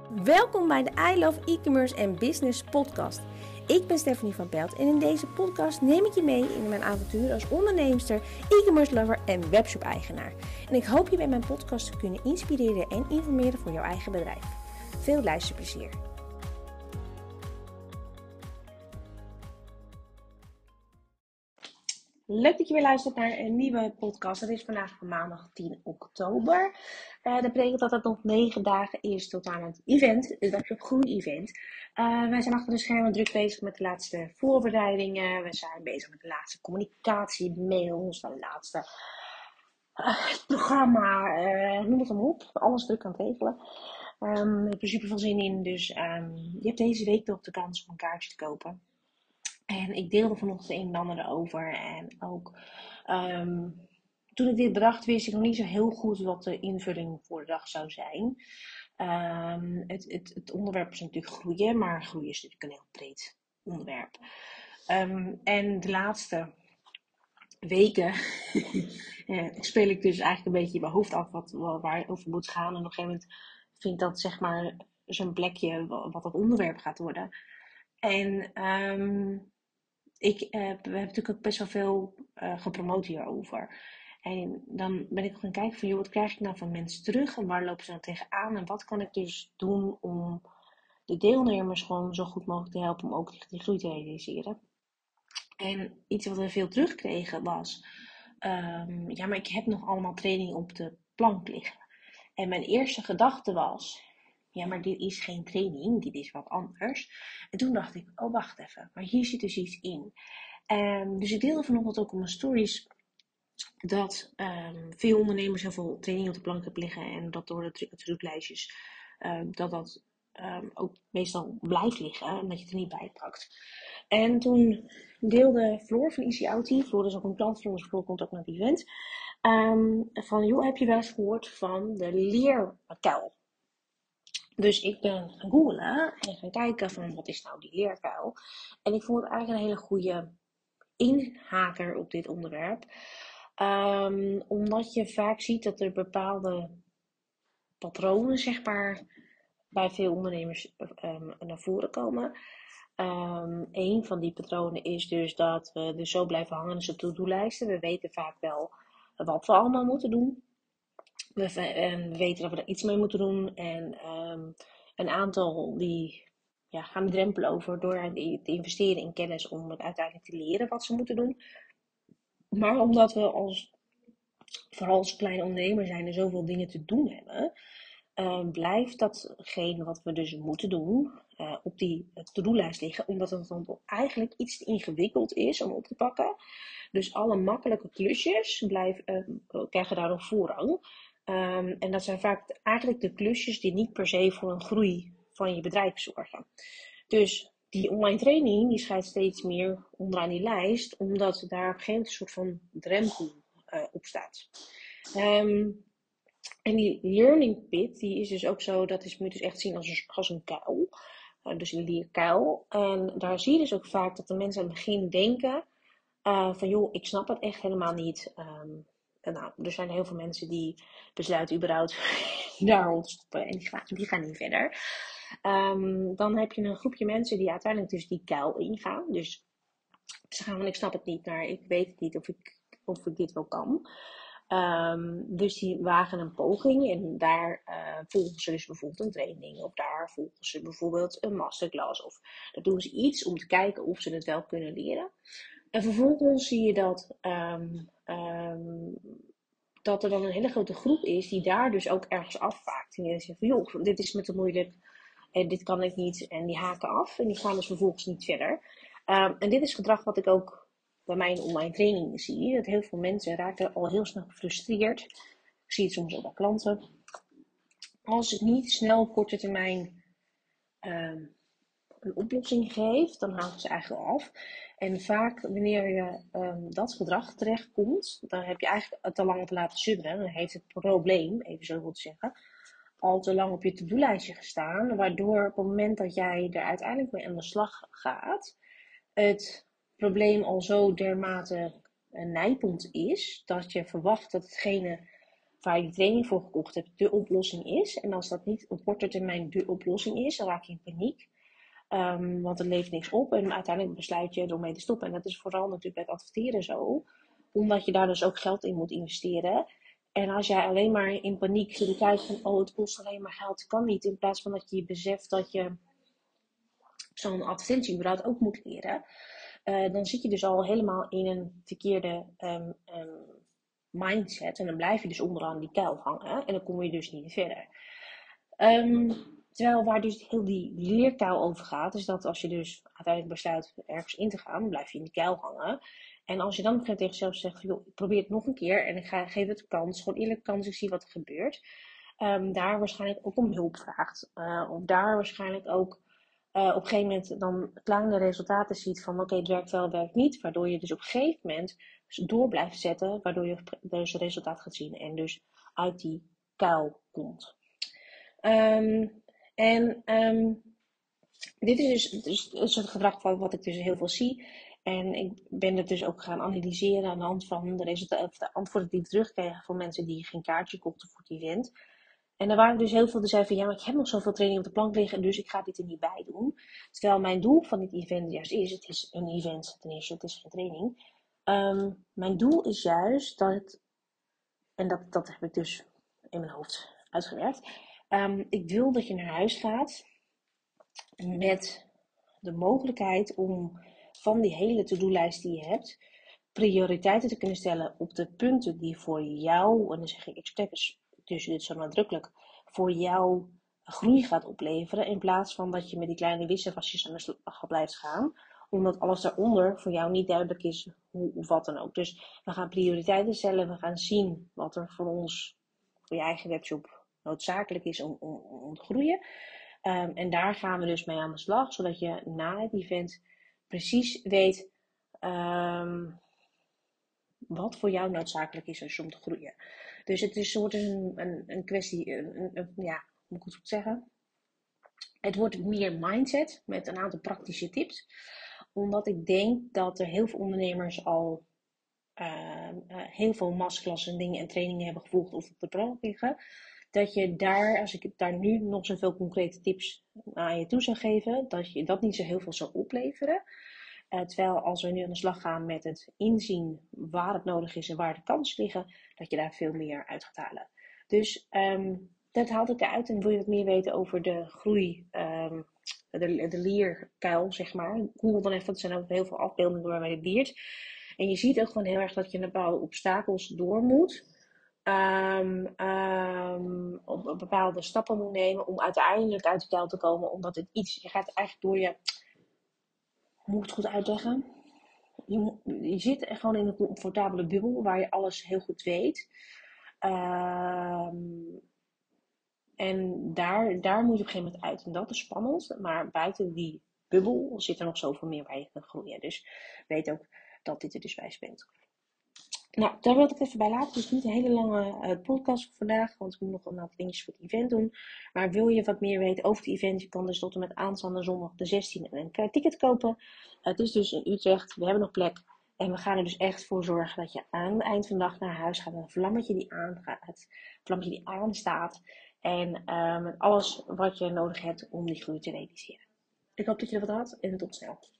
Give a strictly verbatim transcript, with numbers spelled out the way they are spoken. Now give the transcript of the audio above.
Welkom bij de I Love E-commerce en Business podcast. Ik ben Stephanie van Pelt en in deze podcast neem ik je mee in mijn avontuur als onderneemster, e-commerce lover en webshop-eigenaar. En ik hoop je bij mijn podcast te kunnen inspireren en informeren voor jouw eigen bedrijf. Veel luisterplezier. Leuk dat je weer luistert naar een nieuwe podcast. Het is vandaag maandag tien oktober. Uh, dat betekent dat het nog negen dagen is tot aan het event, het Webshop Groei event. Uh, wij zijn achter de schermen druk bezig met de laatste voorbereidingen. We zijn bezig met de laatste communicatie, mails, de laatste uh, programma, uh, noem het maar op. Alles druk aan het regelen. Um, ik heb er super veel zin in, dus um, je hebt deze week nog de kans om een kaartje te kopen. En ik deelde vanochtend een en ander erover. En ook um, toen ik dit bedacht, wist ik nog niet zo heel goed wat de invulling voor de dag zou zijn. Um, het, het, het onderwerp is natuurlijk groeien, maar groeien is natuurlijk een heel breed onderwerp. Um, en de laatste weken ja, speel ik dus eigenlijk een beetje in mijn hoofd af wat, waar het over moet gaan. En op een gegeven moment vind ik dat zeg maar zo'n plekje wat het onderwerp gaat worden. En um, Ik, uh, we hebben natuurlijk ook best wel veel uh, gepromoot hierover. En dan ben ik gaan kijken van, joh, wat krijg ik nou van mensen terug? En waar lopen ze dan tegenaan? En wat kan ik dus doen om de deelnemers gewoon zo goed mogelijk te helpen om ook die groei te realiseren? En iets wat we veel terugkregen was, um, ja, maar ik heb nog allemaal training op de plank liggen. En mijn eerste gedachte was, ja, maar dit is geen training, dit is wat anders. En toen dacht ik, oh wacht even, maar hier zit dus iets in. Um, dus ik deelde vanochtend ook op mijn stories dat um, veel ondernemers heel veel training op de plank hebben liggen. En dat door de truclijstjes, uh, dat dat um, ook meestal blijft liggen en dat je het er niet bij pakt. En toen deelde Floor van Easy Auti, Floor is ook een klant van ons, Floor komt ook naar het event. Um, van, joh, heb je wel eens gehoord van de leerkuil? Dus ik ben gaan googlen en gaan kijken van, wat is nou die leerkuil? En ik vond het eigenlijk een hele goede inhaker op dit onderwerp. Um, omdat je vaak ziet dat er bepaalde patronen, zeg maar, bij veel ondernemers um, naar voren komen. Um, een van die patronen is dus dat we dus zo blijven hangen in zijn to-do-lijsten. We weten vaak wel wat we allemaal moeten doen. We, we weten dat we er iets mee moeten doen. En um, een aantal die ja, gaan de drempel over door te investeren in kennis om het uiteindelijk te leren wat ze moeten doen. Maar omdat we als, vooral als kleine ondernemer zijn er zoveel dingen te doen hebben, uh, blijft datgene wat we dus moeten doen uh, op die to-do-lijst liggen, omdat het dan eigenlijk iets te ingewikkeld is om op te pakken. Dus alle makkelijke klusjes blijven, uh, krijgen daardoor voorrang. Um, en dat zijn vaak eigenlijk de klusjes die niet per se voor een groei van je bedrijf zorgen. Dus die online training die schijnt steeds meer onderaan die lijst, omdat daar op een gegeven moment een soort van drempel uh, op staat. Um, en die learning pit, die is dus ook zo, dat is, moet je dus echt zien als een, als een kuil. Uh, dus een leerkuil. En daar zie je dus ook vaak dat de mensen aan het begin denken uh, van, joh, ik snap het echt helemaal niet. Um, Nou, er zijn heel veel mensen die besluiten überhaupt daar rond te stoppen en die gaan, die gaan niet verder. Um, dan heb je een groepje mensen die uiteindelijk dus die kuil ingaan. Dus ze gaan van, ik snap het niet, maar ik weet het niet of ik, of ik dit wel kan. Um, dus die wagen een poging en daar uh, volgen ze dus bijvoorbeeld een training. Of daar volgen ze bijvoorbeeld een masterclass. Of daar doen ze iets om te kijken of ze het wel kunnen leren. En vervolgens zie je dat, um, um, dat er dan een hele grote groep is die daar dus ook ergens afvaakt. En die zegt van, joh, dit is me te moeilijk en dit kan ik niet. En die haken af en die gaan dus vervolgens niet verder. Um, en dit is gedrag wat ik ook bij mijn online trainingen zie. Dat heel veel mensen raken al heel snel gefrustreerd. Ik zie het soms ook bij klanten. Als ik niet snel op korte termijn um, een oplossing geeft, dan haken ze eigenlijk af. En vaak wanneer je um, dat gedrag terechtkomt, dan heb je eigenlijk te lang op laten sudderen. Dan heeft het probleem, even zo goed te zeggen, al te lang op je to-do-lijstje gestaan. Waardoor op het moment dat jij er uiteindelijk mee aan de slag gaat, het probleem al zo dermate nijpend is, dat je verwacht dat hetgene waar je die training voor gekocht hebt, de oplossing is. En als dat niet op korte termijn de oplossing is, dan raak je in paniek. Um, want het levert niks op en uiteindelijk besluit je ermee te stoppen. En dat is vooral natuurlijk bij het adverteren zo. Omdat je daar dus ook geld in moet investeren. En als jij alleen maar in paniek zit te kijken van, oh, het kost alleen maar geld, kan niet. In plaats van dat je beseft dat je zo'n advertentie überhaupt ook moet leren. Uh, dan zit je dus al helemaal in een verkeerde um, um, mindset. En dan blijf je dus onderaan die kuil hangen. En dan kom je dus niet verder. Um, terwijl waar dus heel die leerkuil over gaat, is dat als je dus uiteindelijk besluit ergens in te gaan, dan blijf je in die kuil hangen. En als je dan tegen jezelf zegt, joh, ik probeer het nog een keer en ik ga, geef het een kans, gewoon eerlijke kans, ik zie wat er gebeurt. Um, daar waarschijnlijk ook om hulp vraagt. Uh, of daar waarschijnlijk ook uh, op een gegeven moment dan kleine resultaten ziet van oké, okay, het werkt wel, het werkt niet. Waardoor je dus op een gegeven moment door blijft zetten, waardoor je dus het resultaat gaat zien en dus uit die kuil komt. Um, en um, dit is dus, dus, dus het gedrag van wat ik dus heel veel zie. En ik ben het dus ook gaan analyseren aan de hand van de, resultaten, of de antwoorden die ik terugkreeg van mensen die geen kaartje kochten voor het event. En er waren dus heel veel die zeiden van ja, maar ik heb nog zoveel training op de plank liggen, dus ik ga dit er niet bij doen. Terwijl mijn doel van dit event juist is, het is een event ten eerste, het is geen training. Um, mijn doel is juist dat het, en dat, dat heb ik dus in mijn hoofd uitgewerkt. Um, ik wil dat je naar huis gaat met de mogelijkheid om van die hele to-do-lijst die je hebt, prioriteiten te kunnen stellen op de punten die voor jou, en dan zeg ik expres dus dit zo nadrukkelijk, voor jou groei gaat opleveren, in plaats van dat je met die kleine wisselwasjes aan de slag blijft gaan, omdat alles daaronder voor jou niet duidelijk is hoe of wat dan ook. Dus we gaan prioriteiten stellen, we gaan zien wat er voor ons, voor je eigen webshop noodzakelijk is om, om, om te groeien. Um, en daar gaan we dus mee aan de slag, zodat je na het event precies weet um, wat voor jou noodzakelijk is dus om te groeien. Dus het is soort een, een, een kwestie, een, een, ja, hoe moet ik het zeggen? Het wordt meer mindset met een aantal praktische tips. Omdat ik denk dat er heel veel ondernemers al uh, uh, heel veel masterclassen en dingen en trainingen hebben gevolgd of op de plank liggen. Dat je daar, als ik daar nu nog zoveel concrete tips aan je toe zou geven, dat je dat niet zo heel veel zou opleveren. Uh, terwijl als we nu aan de slag gaan met het inzien waar het nodig is en waar de kansen liggen, dat je daar veel meer uit gaat halen. Dus um, dat haal ik eruit. En wil je wat meer weten over de groei, um, de, de leerkuil, zeg maar. Google dan even, er zijn ook heel veel afbeeldingen waarmee je leert. En je ziet ook gewoon heel erg dat je een bepaalde obstakels door moet. Um, um, op, op bepaalde stappen moet nemen om uiteindelijk uit de kuil te komen. Omdat het iets, je gaat eigenlijk door je, hoe moet ik het goed uitleggen? Je, je zit gewoon in een comfortabele bubbel waar je alles heel goed weet. Um, en daar, daar moet je op een gegeven moment uit. En dat is spannend. Maar buiten die bubbel zit er nog zoveel meer waar je kan groeien. Dus weet ook dat dit er dus bij speelt. Nou, daar wil ik het even bij laten. Het is niet een hele lange uh, podcast voor vandaag, want ik moet nog een aantal dingetjes voor het event doen. Maar wil je wat meer weten over het event, je kan dus tot en met aanstaande zondag de zestiende een ticket kopen. Uh, het is dus in Utrecht, we hebben nog plek. En we gaan er dus echt voor zorgen dat je aan het eind van de dag naar huis gaat met een vlammetje die aangaat, een vlammetje die aanstaat. En uh, met alles wat je nodig hebt om die groei te realiseren. Ik hoop dat je er wat had en tot snel.